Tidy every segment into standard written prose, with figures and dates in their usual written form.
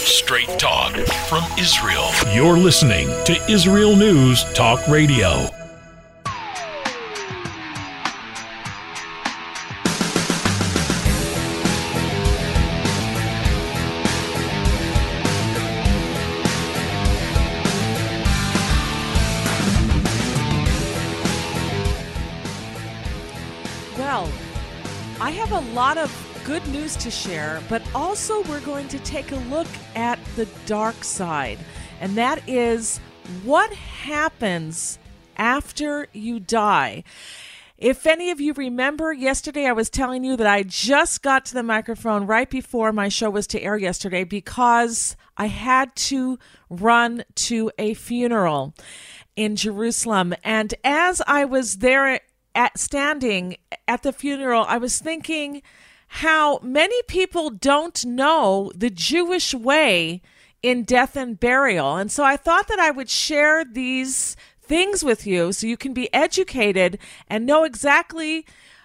Straight talk from Israel. You're listening to Israel News Talk Radio. Well, I have a lot of good news to share, but also we're going to take a look at the dark side, and that is what happens after you die. If any of you remember, yesterday I was telling you that I just got to the microphone right before my show was to air yesterday because I had to run to a funeral in Jerusalem. And as I was there standing at the funeral, I was thinking how many people don't know the Jewish way in death and burial. And so I thought that I would share these things with you so you can be educated and know exactly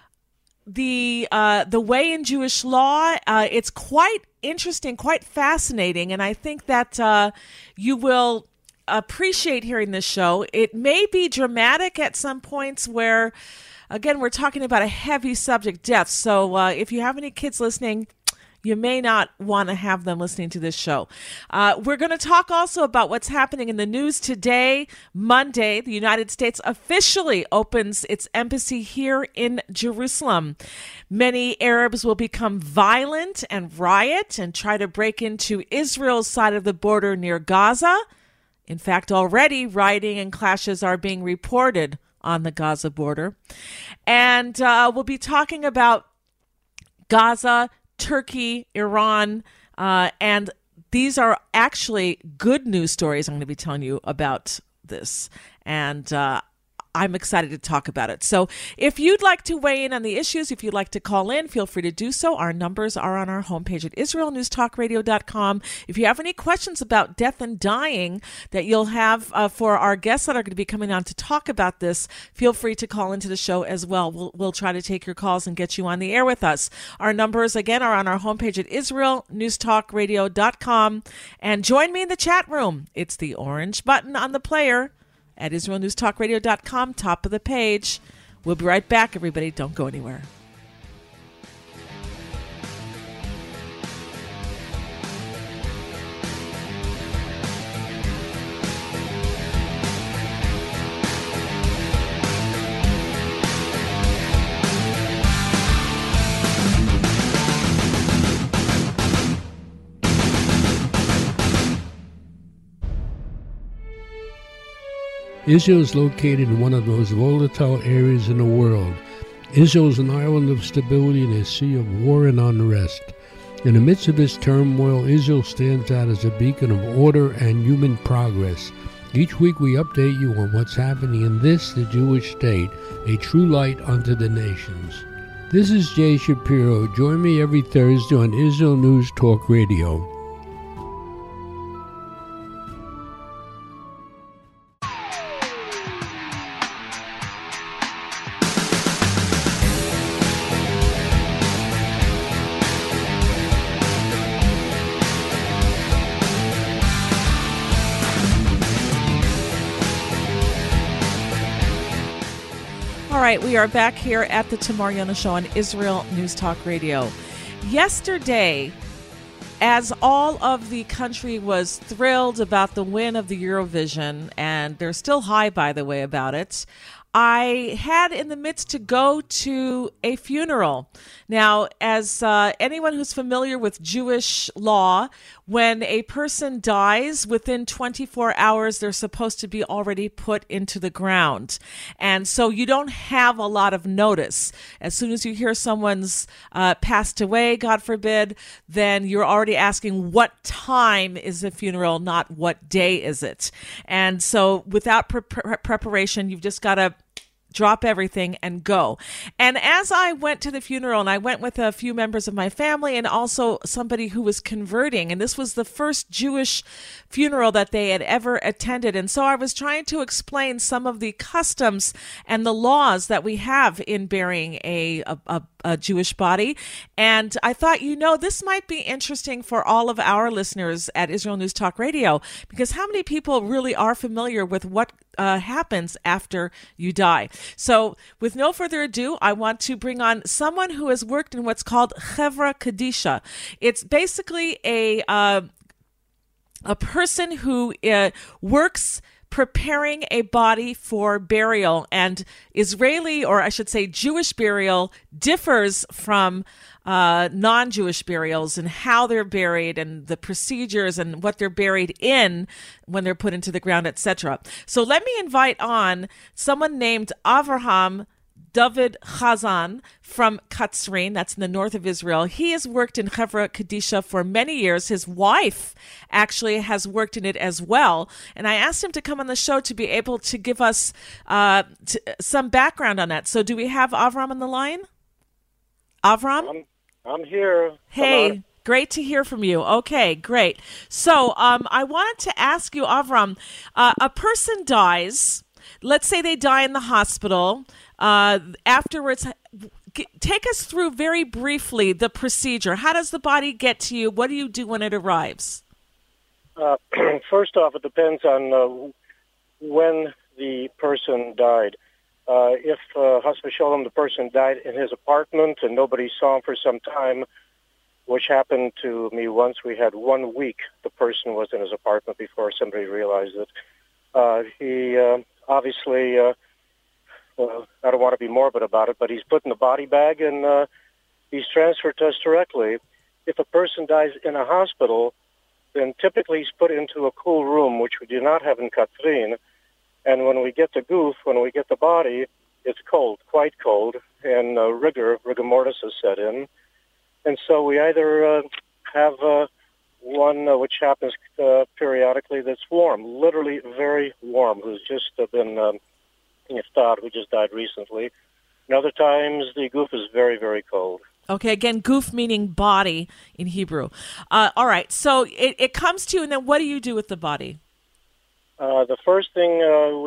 the way in Jewish law. It's quite interesting, quite fascinating, and I think that you will appreciate hearing this show. It may be dramatic at some points where, again, we're talking about a heavy subject, death. So if you have any kids listening, you may not want to have them listening to this show. We're going to talk also about what's happening in the news today. Monday, the United States officially opens its embassy here in Jerusalem. Many Arabs will become violent and riot and try to break into Israel's side of the border near Gaza. In fact, already rioting and clashes are being reported on the Gaza border. And we'll be talking about Gaza, Turkey, Iran, and these are actually good news stories. I'm going to be telling you about this, and I'm excited to talk about it. So if you'd like to weigh in on the issues, if you'd like to call in, feel free to do so. Our numbers are on our homepage at israelnewstalkradio.com. If you have any questions about death and dying that you'll have for our guests that are going to be coming on to talk about this, feel free to call into the show as well. We'll try to take your calls and get you on the air with us. Our numbers, again, are on our homepage at israelnewstalkradio.com. And join me in the chat room. It's the orange button on the player at israelnewstalkradio.com, top of the page. We'll be right back, everybody. Don't go anywhere. Israel is located in one of the most volatile areas in the world. Israel is an island of stability in a sea of war and unrest. In the midst of this turmoil, Israel stands out as a beacon of order and human progress. Each week we update you on what's happening in this, the Jewish state, a true light unto the nations. This is Jay Shapiro. Join me every Thursday on Israel News Talk Radio. All right, we are back here at the Tamar Yona Show on Israel News Talk Radio. Yesterday, as all of the country was thrilled about the win of the Eurovision, and they're still high, by the way, about it, I had in the midst to go to a funeral. Now, as anyone who's familiar with Jewish law, when a person dies, within 24 hours, they're supposed to be already put into the ground. And so you don't have a lot of notice. As soon as you hear someone's passed away, God forbid, then you're already asking what time is the funeral, not what day is it. And so without preparation, you've just got to drop everything and go. And as I went to the funeral, and I went with a few members of my family and also somebody who was converting, and this was the first Jewish funeral that they had ever attended. And so I was trying to explain some of the customs and the laws that we have in burying a Jewish body. And I thought, this might be interesting for all of our listeners at Israel News Talk Radio, because how many people really are familiar with what happens after you die? So with no further ado, I want to bring on someone who has worked in what's called Chevra Kadisha. It's basically a person who works preparing a body for burial, and Israeli, or I should say Jewish burial, differs from non-Jewish burials and how they're buried and the procedures and what they're buried in when they're put into the ground, etc. So let me invite on someone named Avraham David Chazan from Katzrin, that's in the north of Israel. He has worked in Chevra Kadisha for many years. His wife actually has worked in it as well. And I asked him to come on the show to be able to give us some background on that. So do we have Avram on the line? Avram? I'm here. Hey, great to hear from you. Okay, great. So I wanted to ask you, Avram, a person dies. Let's say they die in the hospital. Afterwards, take us through very briefly the procedure. How does the body get to you? What do you do when it arrives? First off, it depends on when the person died. If, Chas v'sholom, the person died in his apartment and nobody saw him for some time, which happened to me once. We had 1 week the person was in his apartment before somebody realized it. He obviously, I don't want to be morbid about it, but he's put in a body bag and he's transferred to us directly. If a person dies in a hospital, then typically he's put into a cool room, which we do not have in Katzrin. And when we get the goof, when we get the body, it's cold, quite cold, and rigor mortis is set in. And so we either have one which happens periodically that's warm, literally very warm, who's just been niftar, who just died recently. And other times the goof is very, very cold. Okay, again, goof meaning body in Hebrew. All right, so it comes to you, and then what do you do with the body? The first thing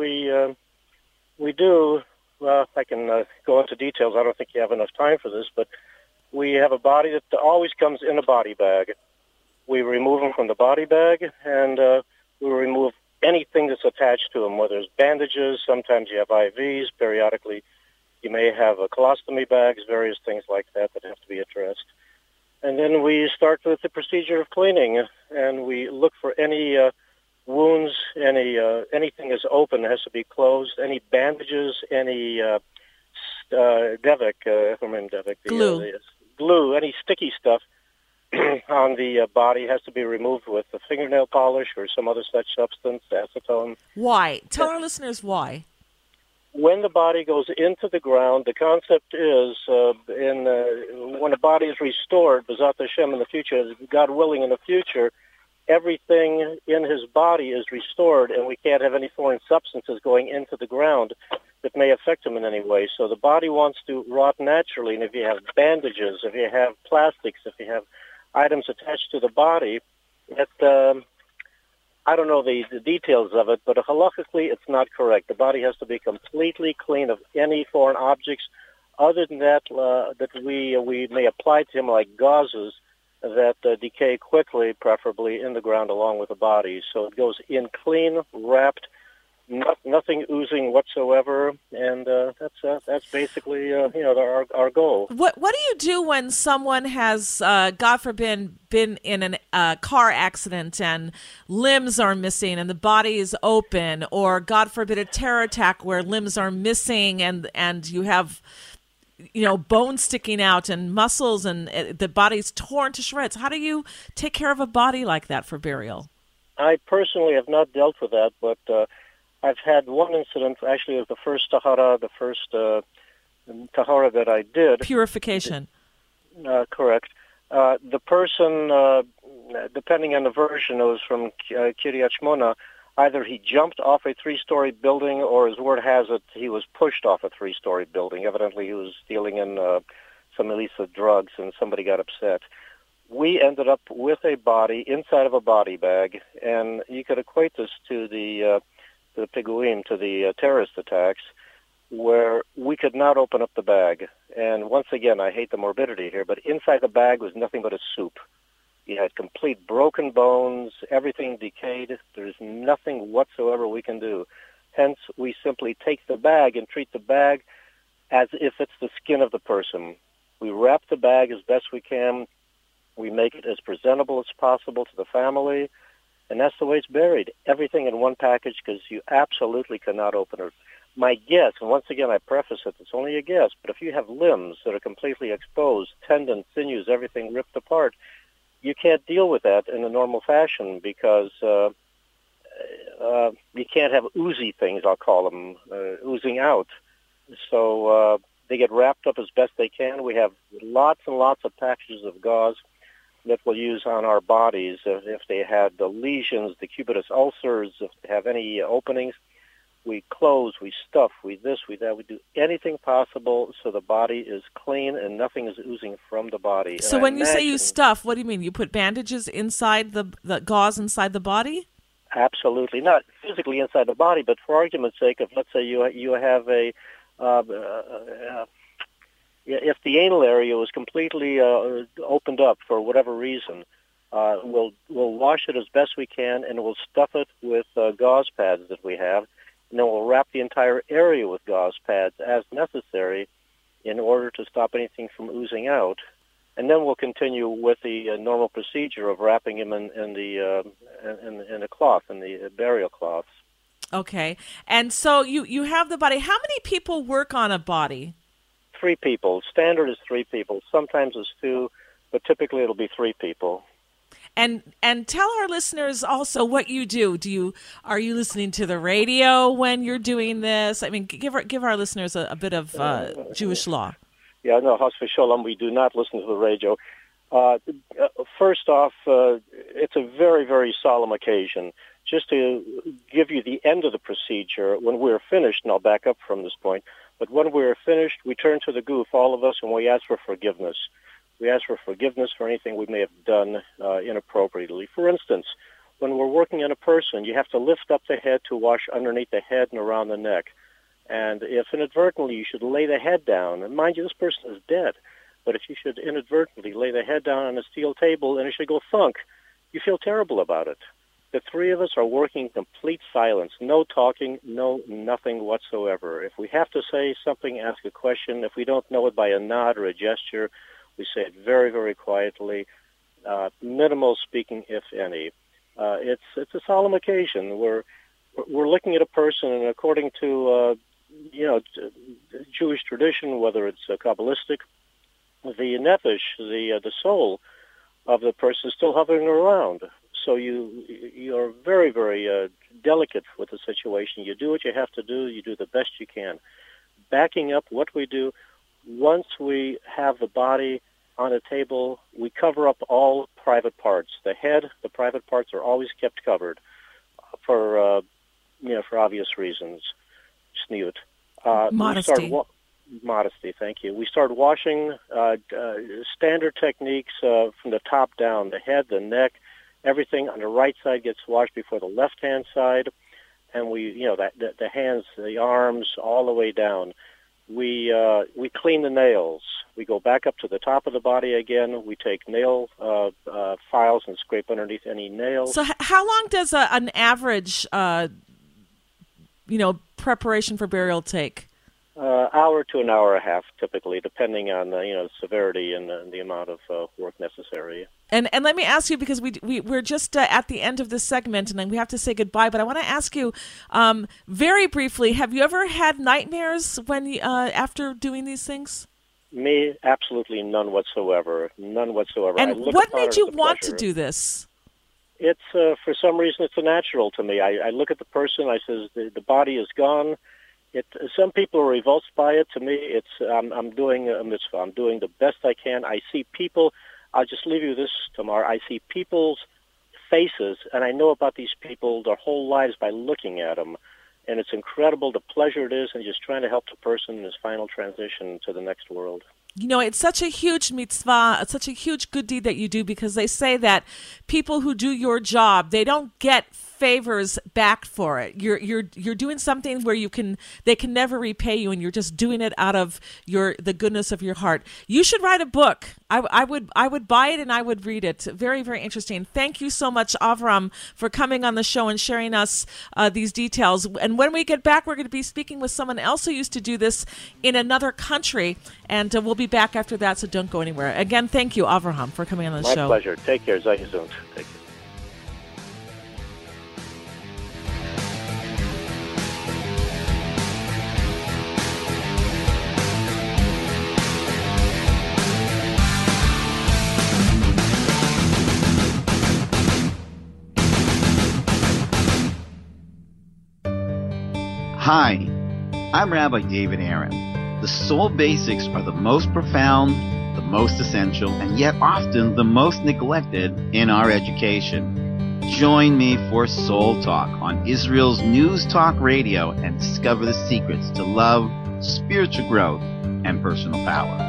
we do, I can go into details. I don't think you have enough time for this, but we have a body that always comes in a body bag. We remove him from the body bag, and we remove anything that's attached to him, whether it's bandages, sometimes you have IVs, periodically you may have colostomy bags, various things like that that have to be addressed. And then we start with the procedure of cleaning, and we look for any wounds, anything that's open has to be closed, any bandages, any glue, any sticky stuff on the body has to be removed with a fingernail polish or some other such substance, acetone. Why? Tell our listeners why. When the body goes into the ground, the concept is when a body is restored, B'ezrat Hashem, in the future, God willing, in the future, everything in his body is restored, and we can't have any foreign substances going into the ground that may affect him in any way. So the body wants to rot naturally, and if you have bandages, if you have plastics, if you have items attached to the body, that I don't know the details of it, but halakhically it's not correct. The body has to be completely clean of any foreign objects. Other than that, that we may apply to him like gauzes that decay quickly, preferably in the ground along with the body. So it goes in clean, wrapped, nothing oozing whatsoever, and that's basically our goal. What do you do when someone has, God forbid, been in a car accident and limbs are missing and the body is open, or God forbid a terror attack where limbs are missing and you have bones sticking out and muscles and the body's torn to shreds? How do you take care of a body like that for burial? I personally have not dealt with that, but I've had one incident. Actually, it was the first tahara that I did. Purification. Correct. The person, depending on the version, it was from Kiryat Shmona. Either he jumped off a 3-story building, or as word has it, he was pushed off a 3-story building. Evidently, he was dealing in some illicit drugs, and somebody got upset. We ended up with a body inside of a body bag, and you could equate this to the Piguim, to the terrorist attacks, where we could not open up the bag. And once again, I hate the morbidity here, but inside the bag was nothing but a soup. You had complete broken bones, everything decayed. There's nothing whatsoever we can do. Hence, we simply take the bag and treat the bag as if it's the skin of the person. We wrap the bag as best we can. We make it as presentable as possible to the family, and that's the way it's buried. Everything in one package, because you absolutely cannot open it. My guess, and once again I preface it, it's only a guess, but if you have limbs that are completely exposed, tendons, sinews, everything ripped apart, you can't deal with that in a normal fashion because you can't have oozy things, I'll call them, oozing out. So they get wrapped up as best they can. We have lots and lots of packages of gauze that we'll use on our bodies if they had the lesions, decubitus ulcers, if they have any openings. We close, we stuff, we this, we that. We do anything possible so the body is clean and nothing is oozing from the body. So when you say you stuff, what do you mean? You put bandages inside the gauze inside the body? Absolutely. Not physically inside the body, but for argument's sake, if let's say you have a... if the anal area was completely opened up for whatever reason, we'll wash it as best we can, and we'll stuff it with gauze pads that we have. And then we'll wrap the entire area with gauze pads as necessary in order to stop anything from oozing out. And then we'll continue with the normal procedure of wrapping him in the cloth, in the burial cloths. Okay. And so you have the body. How many people work on a body? 3 people. Standard is 3 people. Sometimes it's 2, but typically it'll be 3 people. And tell our listeners also what you do. Are you listening to the radio when you're doing this? I mean, give our listeners a bit of Jewish law. Yeah, no, Chas v'sholom, we do not listen to the radio. First off, it's a very, very solemn occasion. Just to give you the end of the procedure, when we're finished, and I'll back up from this point, but when we're finished, we turn to the goof, all of us, and we ask for forgiveness. We ask for forgiveness for anything we may have done inappropriately. For instance, when we're working on a person, you have to lift up the head to wash underneath the head and around the neck. And if inadvertently you should lay the head down, and mind you, this person is dead, but if you should inadvertently lay the head down on a steel table and it should go thunk, you feel terrible about it. The 3 of us are working in complete silence, no talking, nothing whatsoever. If we have to say something, ask a question. If we don't know it by a nod or a gesture, we say it very, very quietly, minimal speaking, if any. It's a solemn occasion. We're looking at a person, and according to Jewish tradition, whether it's Kabbalistic, the nefesh, the soul of the person is still hovering around. So you're very, very delicate with the situation. You do what you have to do. You do the best you can. Backing up what we do, once we have the body on a table, we cover up all private parts. The head, the private parts are always kept covered for obvious reasons. Sniut. Modesty. Modesty, thank you. We start washing standard techniques from the top down. The head, the neck, everything on the right side gets washed before the left-hand side, and the hands, the arms, all the way down. We clean the nails. We go back up to the top of the body again. We take nail files and scrape underneath any nails. So how long does an average, preparation for burial take? Hour to an hour and a half, typically, depending on the severity and the amount of work necessary. And let me ask you, because we're just at the end of this segment, and we have to say goodbye. But I want to ask you very briefly: have you ever had nightmares when after doing these things? Me, absolutely none whatsoever. None whatsoever. And what made you want to do this? It's for some reason it's a natural to me. I look at the person. I says the body is gone. Some people are revulsed by it. To me, I'm doing a mitzvah. I'm doing the best I can. I see people. I'll just leave you this, Tamar. I see people's faces, and I know about these people their whole lives by looking at them. And it's incredible the pleasure it is in just trying to help the person in his final transition to the next world. You know, it's such a huge mitzvah, it's such a huge good deed that you do, because they say that people who do your job, they don't get favors back for it. You're doing something where they can never repay you, and you're just doing it out of the goodness of your heart. You should write a book. I would buy it and I would read it. Very, very interesting. Thank you so much, Avram, for coming on the show and sharing us these details. And when we get back, we're going to be speaking with someone else who used to do this in another country, and we'll be back after that, so don't go anywhere. Again, thank you, Avraham, for coming on the show. My pleasure. Take care. Sei gesund. Take care. Hi, I'm Rabbi David Aaron. The soul basics are the most profound, the most essential, and yet often the most neglected in our education. Join me for Soul Talk on Israel's News Talk Radio and discover the secrets to love, spiritual growth, and personal power.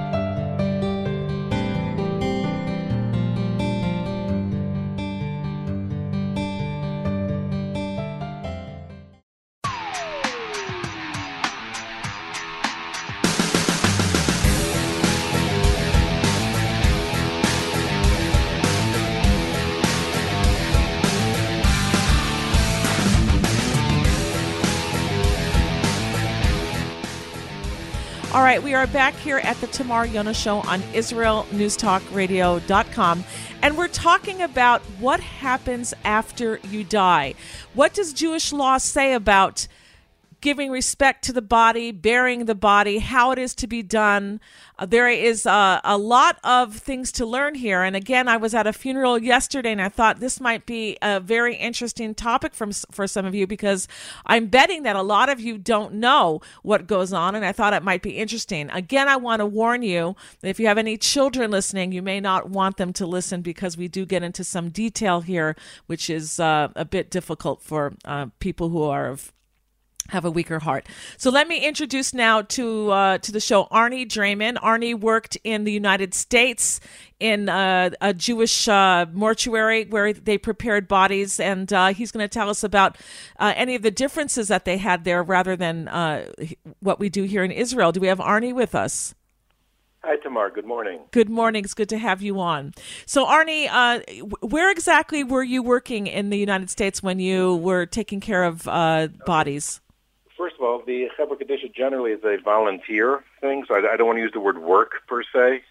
All right, we are back here at the Tamar Yona Show on IsraelNewsTalkRadio.com, and we're talking about what happens after you die. What does Jewish law say about giving respect to the body, burying the body, how it is to be done? There is a lot of things to learn here. And again, I was at a funeral yesterday, and I thought this might be a very interesting topic for some of you, because I'm betting that a lot of you don't know what goes on, and I thought it might be interesting. Again, I want to warn you that if you have any children listening, you may not want them to listen, because we do get into some detail here, which is a bit difficult for people who have a weaker heart. So let me introduce now to the show Arnie Draymond. Arnie worked in the United States in a Jewish mortuary where they prepared bodies, and he's going to tell us about any of the differences that they had there rather than what we do here in Israel. Do we have Arnie with us? Hi, Tamar. Good morning. Good morning. It's good to have you on. So, Arnie, where exactly were you working in the United States when you were taking care of bodies? First of all, the Chevra Kadisha generally is a volunteer thing, so I don't want to use the word work per se.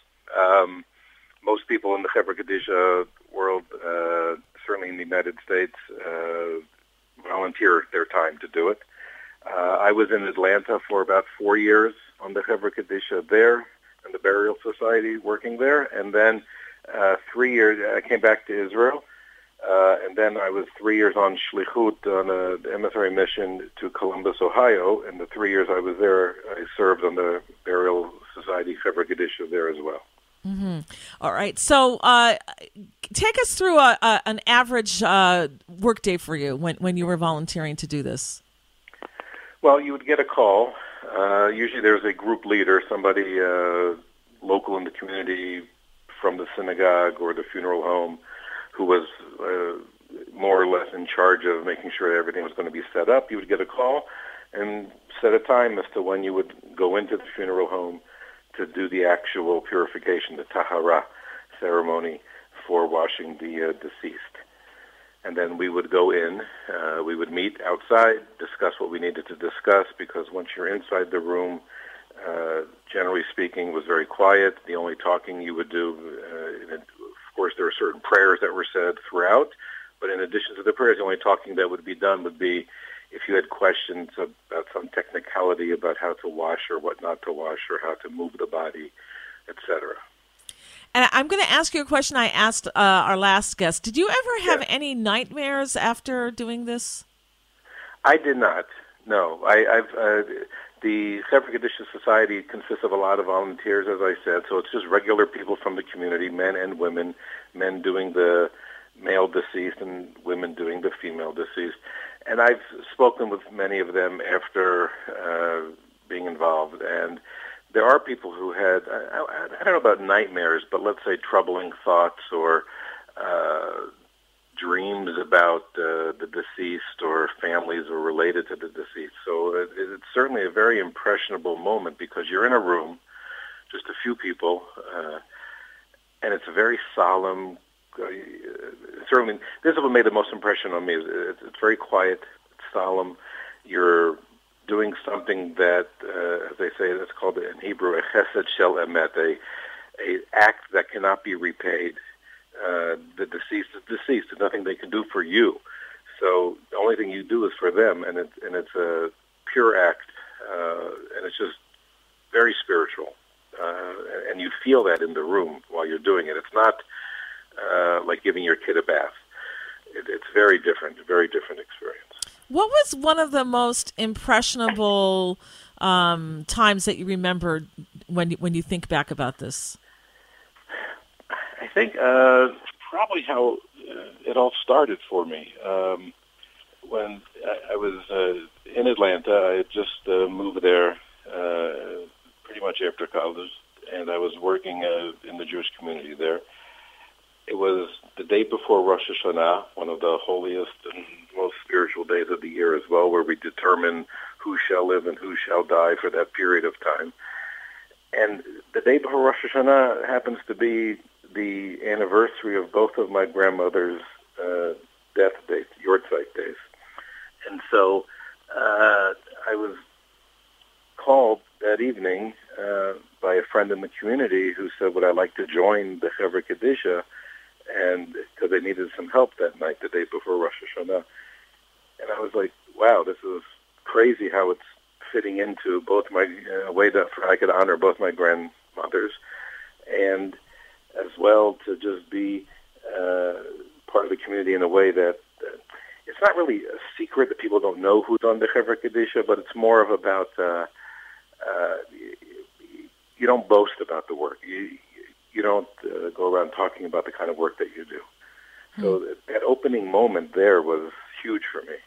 Most people in the Chevra Kadisha world, certainly in the United States, volunteer their time to do it. I was in Atlanta for about 4 years on the Chevra Kadisha there, and the Burial Society working there, and then 3 years I came back to Israel. And then I was 3 years on Shlichut on an emissary mission to Columbus, Ohio. And the 3 years I was there, I served on the Burial Society Chevra Kadisha there as well. Mm-hmm. All right. So take us through an average workday for you when you were volunteering to do this. Well, you would get a call. Usually there's a group leader, somebody local in the community from the synagogue or the funeral home, who was more or less in charge of making sure everything was going to be set up. You would get a call and set a time as to when you would go into the funeral home to do the actual purification, the tahara ceremony for washing the deceased. And then we would go in, we would meet outside, discuss what we needed to discuss, because once you're inside the room, generally speaking, was very quiet. The only talking you would do, of course, there are certain prayers that were said throughout, but in addition to the prayers, the only talking that would be done would be if you had questions about some technicality about how to wash or what not to wash or how to move the body, etc. And I'm going to ask you a question I asked our last guest. Did you ever have any nightmares after doing this? I did not, no. The Chevra Kadisha Society consists of a lot of volunteers, as I said, so it's just regular people from the community, men and women, men doing the male deceased and deceased. And I've spoken with many of them after being involved, and there are people who had, I don't know about nightmares, but let's say troubling thoughts or dreams about the deceased or families who are related to the deceased. So it's certainly a very impressionable moment because you're in a room, just a few people, and it's a very solemn. Certainly, this is what made the most impression on me. It's very quiet, it's solemn. You're doing something that, as they say, that's called in Hebrew a chesed shel emet, a act that cannot be repaid. The deceased is deceased. There's nothing they can do for you. So the only thing you do is for them, and it's a pure act, and it's just very spiritual. And you feel that in the room while you're doing it. It's not like giving your kid a bath. It's very different experience. What was one of the most impressionable times that you remember when you think back about this? I think probably how it all started for me. When I was in Atlanta, I had just moved there pretty much after college, and I was working in the Jewish community there. It was the day before Rosh Hashanah, one of the holiest and most spiritual days of the year as well, where we determine who shall live and who shall die for that period of time. And the day before Rosh Hashanah happens to be the anniversary of both of my grandmother's death dates, Yortzeit days. And so I was called that evening by a friend in the community who said, would I like to join the Chevra Kadisha? And because they needed some help that night, the day before Rosh Hashanah. And I was like, wow, this is crazy how it's fitting into both my way that I could honor both my grandmothers, and as well to just be part of the community in a way that it's not really a secret that people don't know who's on the Chevra Kadisha, but it's more of about you don't boast about the work. You don't go around talking about the kind of work that you do. So that opening moment there was huge for me.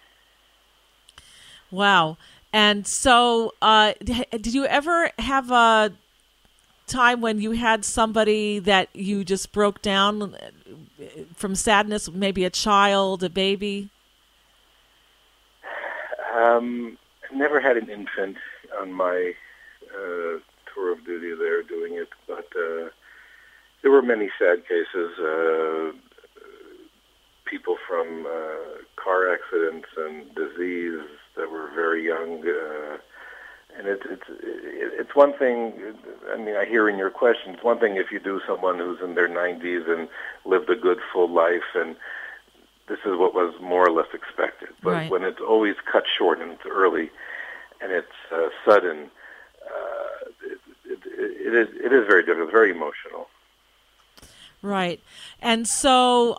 Wow. And so did you ever have a time when you had somebody that you just broke down from sadness, maybe a child, a baby? I never had an infant on my tour of duty there doing it, but there were many sad cases, people from car accidents and disease that were very young. And it's one thing, I mean, I hear in your question, it's one thing if you do someone who's in their 90s and lived a good, full life, and this is what was more or less expected. But right. When it's always cut short and it's early and it's sudden, it is very difficult, very emotional. Right. And so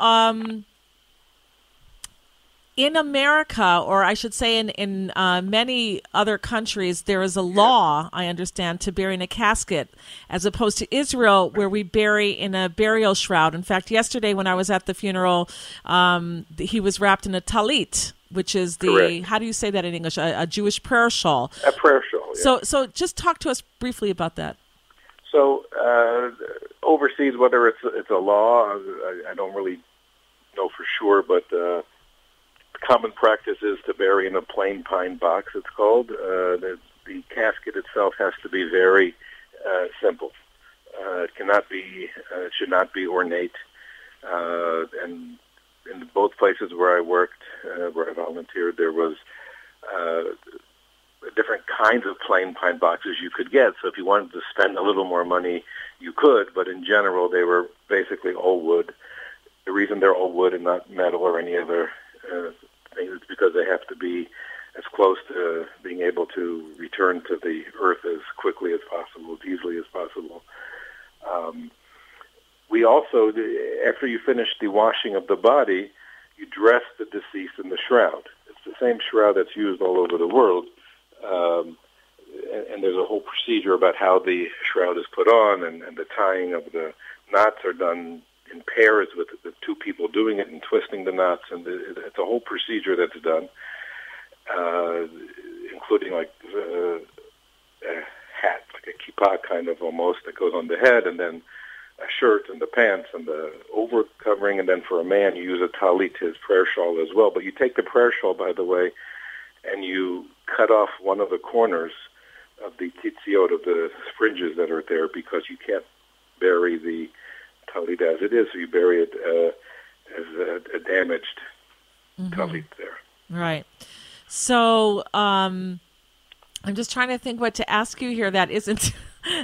in America, or I should say in many other countries, there is a law, I understand, to bury in a casket, as opposed to Israel, where we bury in a burial shroud. In fact, yesterday when I was at the funeral, he was wrapped in a talit, which is the, correct. How do you say that in English, a Jewish prayer shawl. A prayer shawl, yeah. So just talk to us briefly about that. So overseas, whether it's a law, I don't really know for sure, but common practice is to bury in a plain pine box, it's called. The casket itself has to be very simple. It cannot be, it should not be ornate. And in both places where I worked, where I volunteered, there was different kinds of plain pine boxes you could get. So if you wanted to spend a little more money, you could, but in general, they were basically all wood. The reason they're all wood and not metal or any other thing is because they have to be as close to being able to return to the earth as quickly as possible, as easily as possible. We also, after you finish the washing of the body, you dress the deceased in the shroud. It's the same shroud that's used all over the world. And there's a whole procedure about how the shroud is put on, and the tying of the knots are done in pairs with two people doing it and twisting the knots, and it's a whole procedure that's done, including like a hat, like a kippah kind of almost, that goes on the head, and then a shirt and the pants and the over covering, and then for a man you use a talit, his prayer shawl as well. But you take the prayer shawl, by the way, and you cut off one of the corners of the titziot, of the fringes that are there, because you can't bury the talit as it is, so you bury it as a damaged talit there. Right. So I'm just trying to think what to ask you here that isn't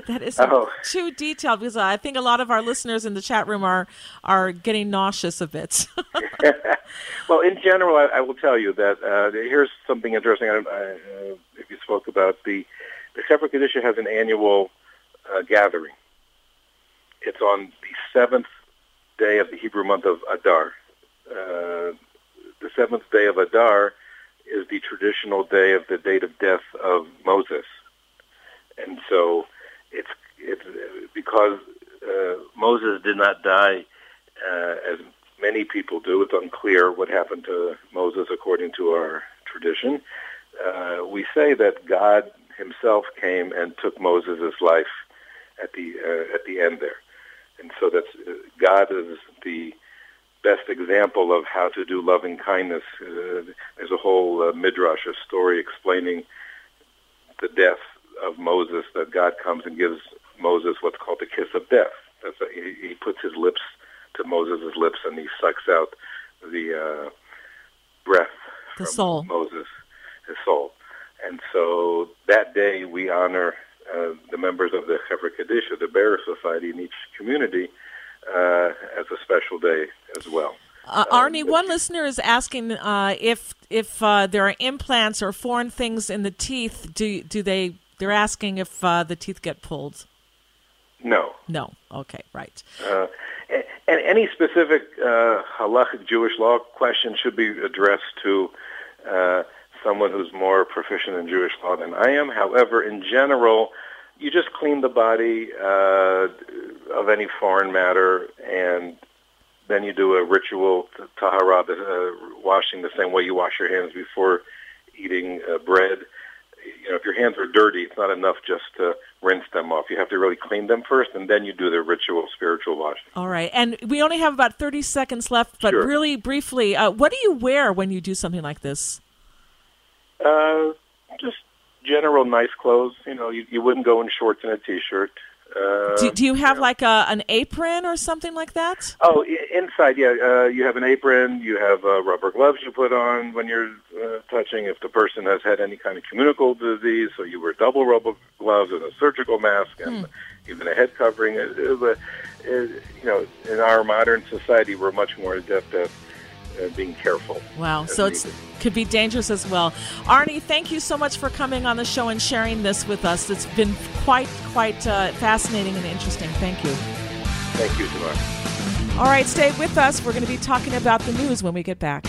too detailed, because I think a lot of our listeners in the chat room are getting nauseous a bit. Well, in general, I will tell you that here's something interesting. If you spoke about the Sefer Kedisha has an annual gathering. It's on the 7th day of the Hebrew month of Adar. The 7th day of Adar is the traditional day of the date of death of Moses. And so it's because Moses did not die as many people do. It's unclear what happened to Moses according to our tradition. We say that God himself came and took Moses' life at the end there. And so that's God is the best example of how to do loving kindness. There's a whole midrash, a story explaining the death of Moses, that God comes and gives Moses what's called the kiss of death. He puts his lips to Moses' lips, and he sucks out the breath from soul. Moses, his soul. And so that day we honor the members of the Sefer Kedisha, the Bearer Society in each community, as a special day as well. Arnie, one listener is asking if there are implants or foreign things in the teeth. They're asking if the teeth get pulled. No. No. Okay. Right. And any specific halachic Jewish law question should be addressed to someone who's more proficient in Jewish law than I am. However, in general, you just clean the body of any foreign matter, and then you do a ritual tahara, washing the same way you wash your hands before eating bread. You know, if your hands are dirty, it's not enough just to rinse them off. You have to really clean them first, and then you do the ritual spiritual washing. All right. And we only have about 30 seconds left, but really briefly, what do you wear when you do something like this? Just general nice clothes. You know, you wouldn't go in shorts and a T-shirt. Do you have like an apron or something like that? Oh, inside, yeah. You have an apron. You have rubber gloves you put on when you're touching. If the person has had any kind of communicable disease, so you wear double rubber gloves and a surgical mask and even a head covering. You know, in our modern society, we're much more adept at being careful. Wow, so it could be dangerous as well. Arnie, thank you so much for coming on the show and sharing this with us. It's been quite fascinating and interesting. Thank you. Thank you, Tamar. All right, stay with us. We're going to be talking about the news when we get back.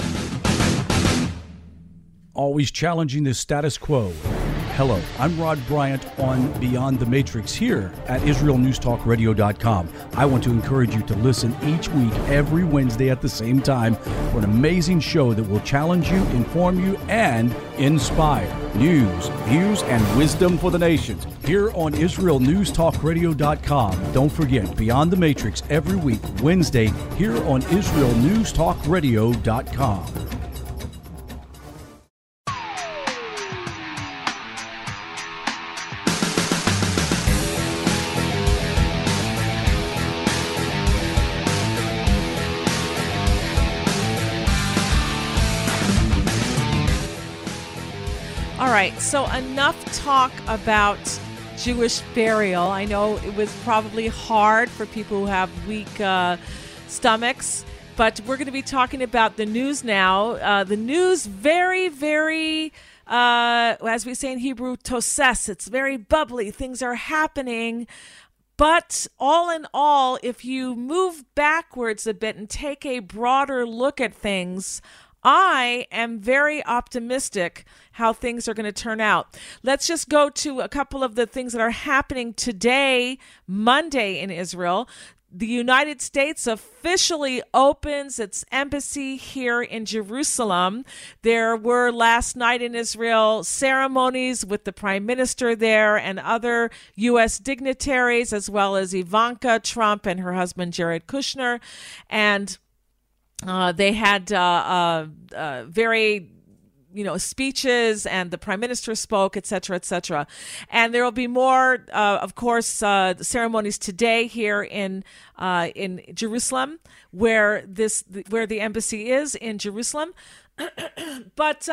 Always challenging the status quo. Hello, I'm Rod Bryant on Beyond the Matrix here at IsraelNewsTalkRadio.com. I want to encourage you to listen each week, every Wednesday at the same time, for an amazing show that will challenge you, inform you, and inspire. News, views, and wisdom for the nations here on IsraelNewsTalkRadio.com. Don't forget, Beyond the Matrix every week, Wednesday, here on IsraelNewsTalkRadio.com. All right, so enough talk about Jewish burial. I know it was probably hard for people who have weak stomachs, but we're going to be talking about the news now. The news very, very, as we say in Hebrew, toses. It's very bubbly. Things are happening. But all in all, if you move backwards a bit and take a broader look at things, I am very optimistic how things are going to turn out. Let's just go to a couple of the things that are happening today, Monday in Israel. the United States officially opens its embassy here in Jerusalem. There were last night in Israel ceremonies with the Prime Minister there and other U.S. dignitaries, as well as Ivanka Trump and her husband Jared Kushner. And they had very speeches, and the Prime Minister spoke, et cetera, et cetera. And there will be more, of course, ceremonies today here in Jerusalem, where the embassy is in Jerusalem. But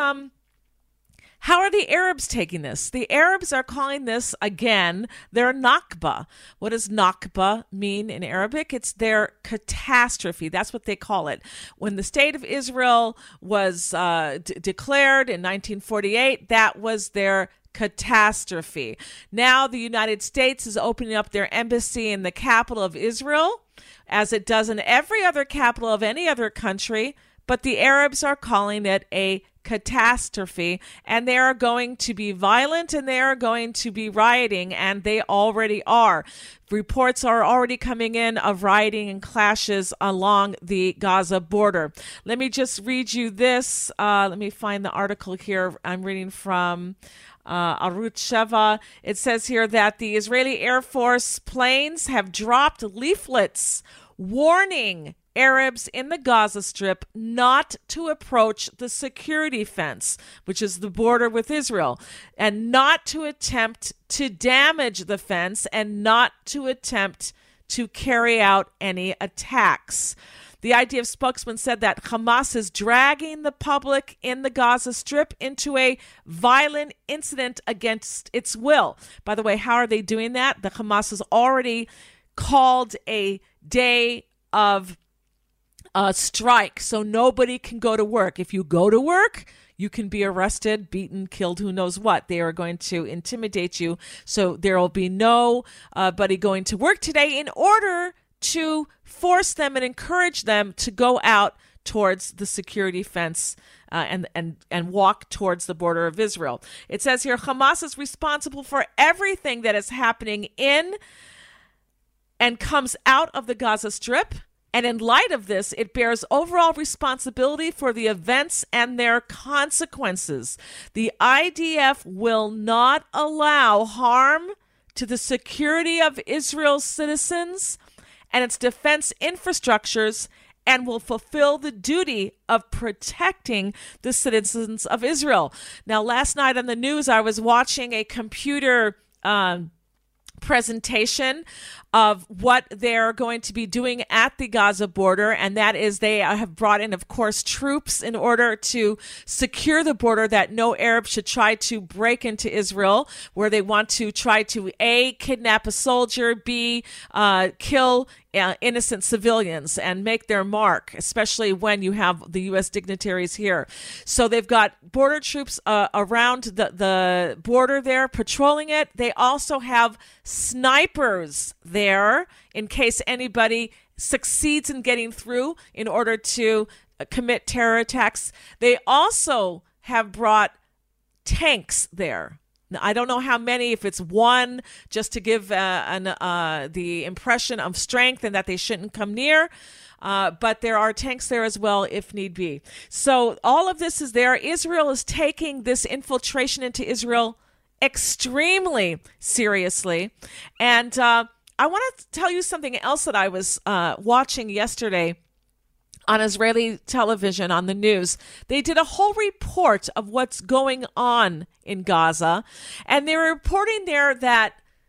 how are the Arabs taking this? The Arabs are calling this, again, their Nakba. What does Nakba mean in Arabic? It's their catastrophe. That's what they call it. When the State of Israel was declared in 1948, that was their catastrophe. Now the United States is opening up their embassy in the capital of Israel, as it does in every other capital of any other country, but the Arabs are calling it a catastrophe, and they are going to be violent, and they are going to be rioting, and they already are. Reports are already coming in of rioting and clashes along the Gaza border. Let me just read you this. Let me find the article here. I'm reading from Arutz Sheva. It says here that the Israeli Air Force planes have dropped leaflets warning Arabs in the Gaza Strip not to approach the security fence, which is the border with Israel, and not to attempt to damage the fence, and not to attempt to carry out any attacks. The IDF spokesman said that Hamas is dragging the public in the Gaza Strip into a violent incident against its will. By the way, how are they doing that? The Hamas has already called a day of strike, so nobody can go to work. If you go to work, you can be arrested, beaten, killed, who knows what. They are going to intimidate you, so there will be nobody going to work today in order to force them and encourage them to go out towards the security fence and walk towards the border of Israel. It says here, Hamas is responsible for everything that is happening in and comes out of the Gaza Strip. And in light of this, it bears overall responsibility for the events and their consequences. The IDF will not allow harm to the security of Israel's citizens and its defense infrastructures, and will fulfill the duty of protecting the citizens of Israel. Now, last night on the news, I was watching a computer presentation of what they're going to be doing at the Gaza border, and that is they have brought in, of course, troops in order to secure the border, that no Arab should try to break into Israel, where they want to try to A, kidnap a soldier, B, kill innocent civilians and make their mark, especially when you have the U.S. dignitaries here. So they've got border troops around the border there patrolling it. They also have snipers there in case anybody succeeds in getting through in order to commit terror attacks. They also have brought tanks there. Now, I don't know how many, if it's one, just to give the impression of strength and that they shouldn't come near. But there are tanks there as well, if need be. So all of this is there. Israel is taking this infiltration into Israel extremely seriously. And I want to tell you something else that I was watching yesterday on Israeli television, on the news. They did a whole report of what's going on in Gaza, and they were reporting there that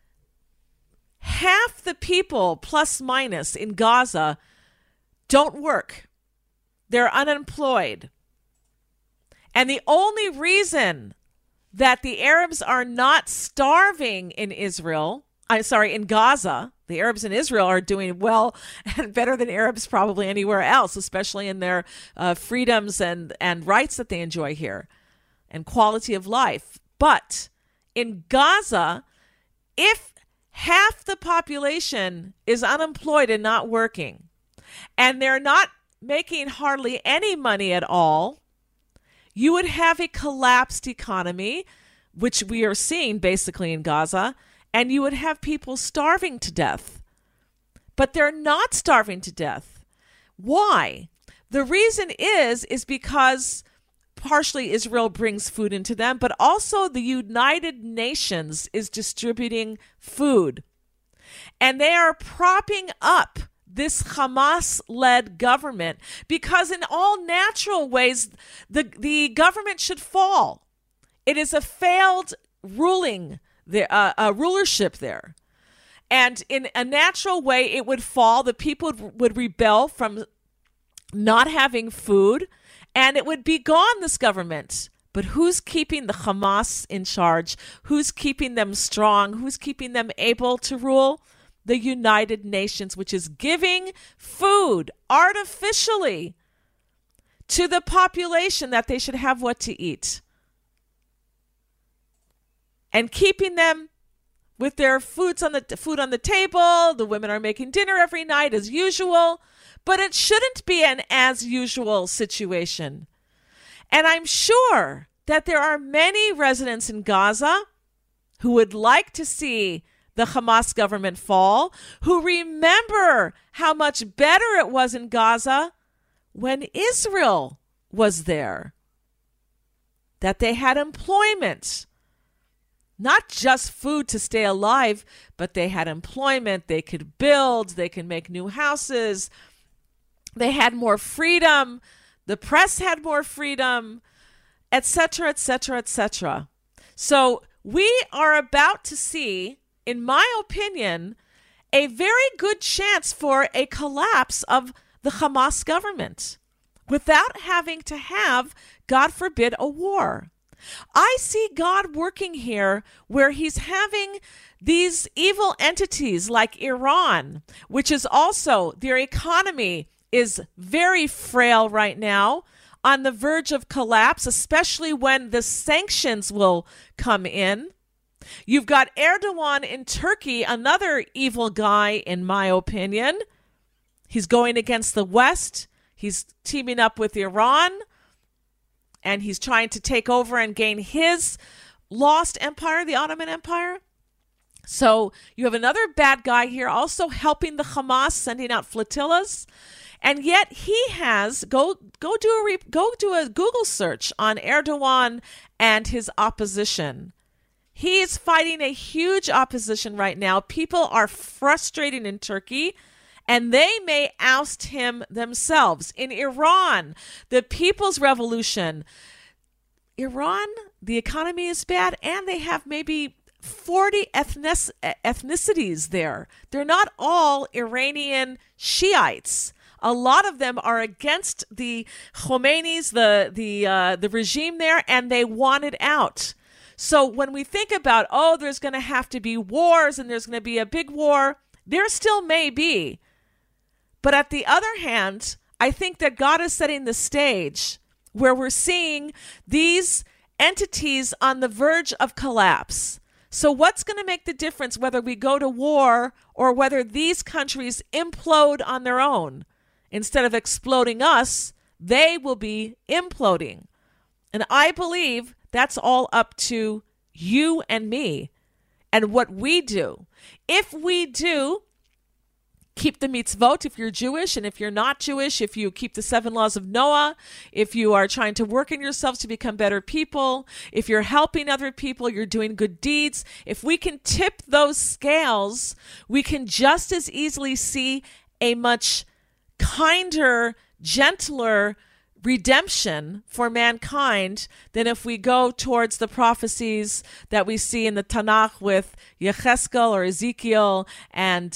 half the people, plus minus, in Gaza don't work. They're unemployed. And the only reason that the Arabs are not starving in in Gaza, the Arabs in Israel are doing well and better than Arabs probably anywhere else, especially in their freedoms and rights that they enjoy here and quality of life. But in Gaza, if half the population is unemployed and not working, and they're not making hardly any money at all, you would have a collapsed economy, which we are seeing basically in Gaza, and you would have people starving to death but they're not starving to death. Why? The reason is because partially Israel brings food into them, but also the United Nations is distributing food. And they are propping up this Hamas-led government because in all natural ways, the government should fall. It is a failed rulership there. And in a natural way, it would fall. The people would rebel from not having food, and it would be gone, this government. But who's keeping the Hamas in charge? Who's keeping them strong? Who's keeping them able to rule? The United Nations, which is giving food artificially to the population that they should have what to eat. And keeping them with their food on the table. The women are making dinner every night as usual. But it shouldn't be an as usual situation. And I'm sure that there are many residents in Gaza who would like to see the Hamas government fall, who remember how much better it was in Gaza when Israel was there, that they had employment, not just food to stay alive, but they had employment, they could build, they could make new houses, they had more freedom, the press had more freedom, etc., etc., etc. So we are about to see, in my opinion, a very good chance for a collapse of the Hamas government without having to have, God forbid, a war. I see God working here where he's having these evil entities like Iran, which is also, their economy is very frail right now, on the verge of collapse, especially when the sanctions will come in. You've got Erdogan in Turkey, another evil guy, in my opinion. He's going against the West. He's teaming up with Iran, and he's trying to take over and gain his lost empire, the Ottoman Empire. So you have another bad guy here also helping the Hamas, sending out flotillas. And yet he has, go do a Google search on Erdogan and his opposition. He is fighting a huge opposition right now. People are frustrated in Turkey, and they may oust him themselves. In Iran, the People's Revolution, Iran, the economy is bad, and they have maybe 40 ethnicities there. They're not all Iranian Shiites. A lot of them are against the Khomeinis, the regime there, and they want it out. So when we think about, there's going to have to be wars and there's going to be a big war, there still may be. But at the other hand, I think that God is setting the stage where we're seeing these entities on the verge of collapse. So what's going to make the difference whether we go to war or whether these countries implode on their own? Instead of exploding us, they will be imploding. And I believe that's all up to you and me and what we do. If we do keep the mitzvot, if you're Jewish, and if you're not Jewish, if you keep the 7 laws of Noah, if you are trying to work in yourselves to become better people, if you're helping other people, you're doing good deeds, if we can tip those scales, we can just as easily see a much kinder, gentler redemption for mankind than if we go towards the prophecies that we see in the Tanakh with Yecheskel or Ezekiel and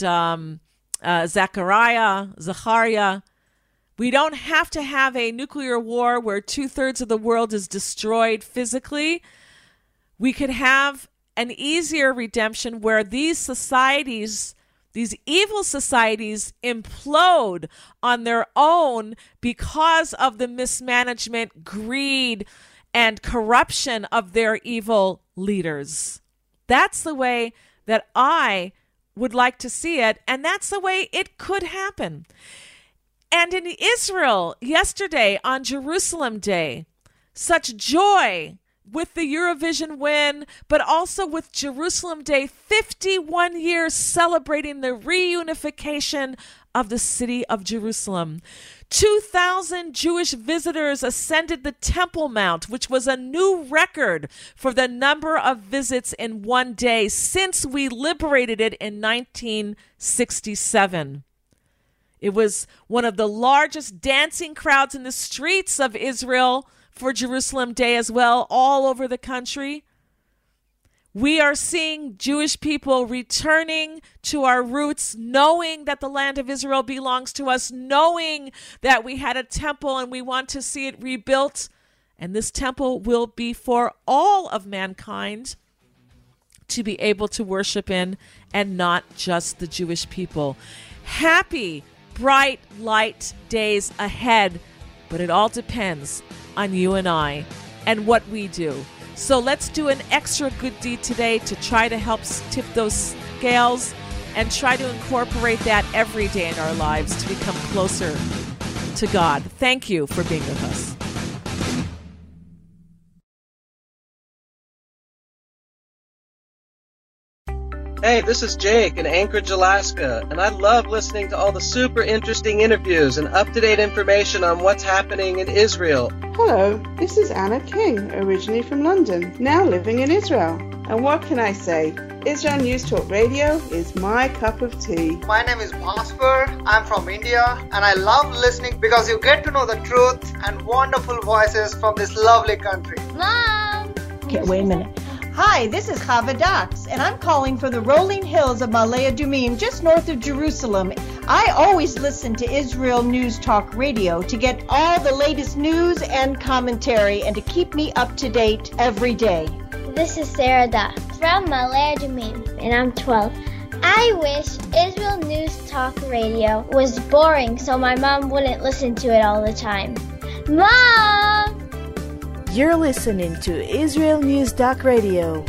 Zechariah. We don't have to have a nuclear war where 2/3 of the world is destroyed physically. We could have an easier redemption where these societies, these evil societies, implode on their own because of the mismanagement, greed, and corruption of their evil leaders. That's the way that I would like to see it, and that's the way it could happen. And in Israel, yesterday on Jerusalem Day, such joy with the Eurovision win, but also with Jerusalem Day, 51 years celebrating the reunification of the city of Jerusalem. 2,000 Jewish visitors ascended the Temple Mount, which was a new record for the number of visits in one day since we liberated it in 1967. It was one of the largest dancing crowds in the streets of Israel for Jerusalem Day as well, all over the country. We are seeing Jewish people returning to our roots, knowing that the land of Israel belongs to us, knowing that we had a temple and we want to see it rebuilt. And this temple will be for all of mankind to be able to worship in, and not just the Jewish people. Happy, bright, light days ahead, but it all depends on you and I and what we do. So let's do an extra good deed today to try to help tip those scales and try to incorporate that every day in our lives to become closer to God. Thank you for being with us. Hey, this is Jake in Anchorage, Alaska, and I love listening to all the super interesting interviews and up-to-date information on what's happening in Israel. Hello, this is Anna King, originally from London, now living in Israel. And what can I say? Israel News Talk Radio is my cup of tea. My name is Bhaskar. I'm from India, and I love listening because you get to know the truth and wonderful voices from this lovely country. Mom! Okay, wait a minute. Hi, this is Chava Dax, and I'm calling from the rolling hills of Ma'ale Adumim, just north of Jerusalem. I always listen to Israel News Talk Radio to get all the latest news and commentary and to keep me up to date every day. This is Sarah Dax from Ma'ale Adumim, and I'm 12. I wish Israel News Talk Radio was boring so my mom wouldn't listen to it all the time. Mom! You're listening to Israel News Talk Radio.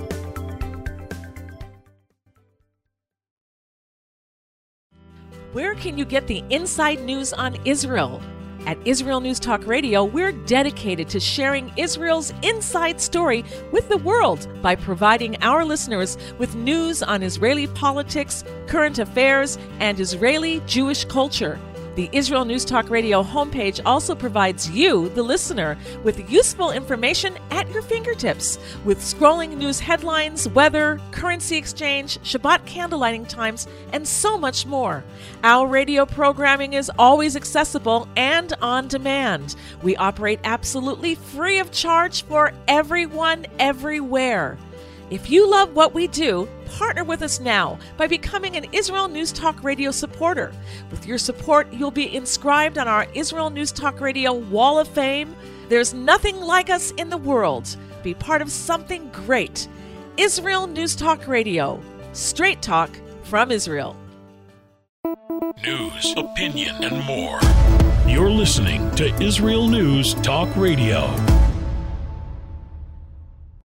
Where can you get the inside news on Israel? At Israel News Talk Radio, we're dedicated to sharing Israel's inside story with the world by providing our listeners with news on Israeli politics, current affairs, and Israeli Jewish culture. The Israel News Talk Radio homepage also provides you, the listener, with useful information at your fingertips, with scrolling news headlines, weather, currency exchange, Shabbat candlelighting times, and so much more. Our radio programming is always accessible and on demand. We operate absolutely free of charge for everyone, everywhere. If you love what we do, partner with us now by becoming an Israel News Talk Radio supporter. With your support, you'll be inscribed on our Israel News Talk Radio Wall of Fame. There's nothing like us in the world. Be part of something great. Israel News Talk Radio. Straight talk from Israel. News, opinion, and more. You're listening to Israel News Talk Radio.